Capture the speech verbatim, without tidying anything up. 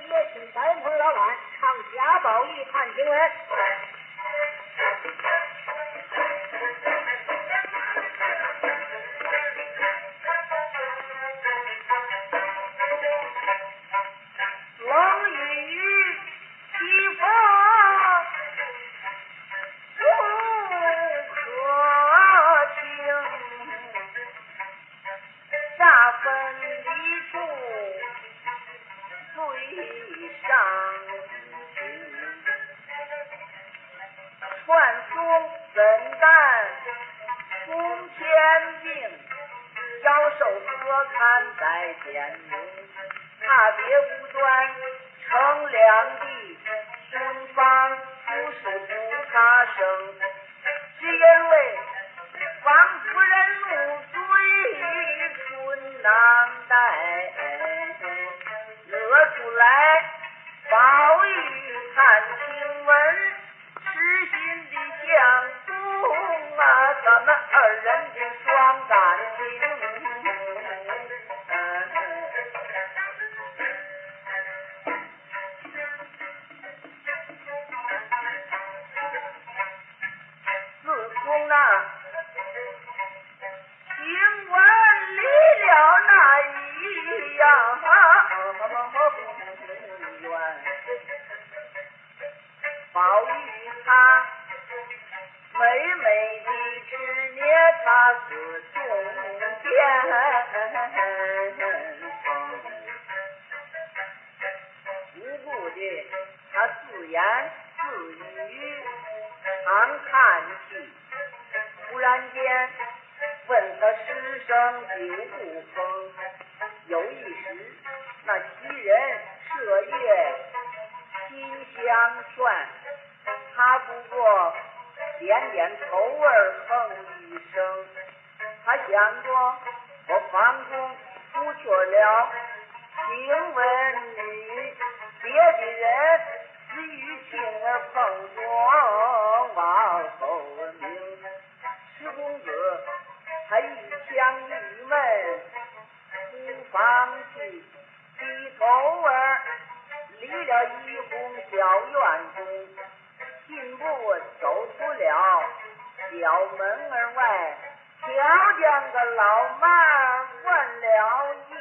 也请三棚老板唱家宝玉看新闻。冷雨起风不可轻，大分离处最上心，传送怎担从前病，小手可看在天明，踏别无端乘两地，寻访不是不他生，只因为王夫人怒嘴困难耐，惹出来宝玉看新闻，痴心的相公啊，咱们二人的双感情。自从那新闻离了那一样远，宝玉他美美的执捏他是中间无故的他自言自语常看戏，忽然间问他师生久不逢，有一时那袭人麝月心相劝，他不过点点头儿哼一声，他想着我房中除却了听闻女，别的人只与亲儿碰着往后明，石公子他一腔郁闷不放弃，低头儿离了一户小院中，进步走出了小门儿外，瞧见个老妈儿问了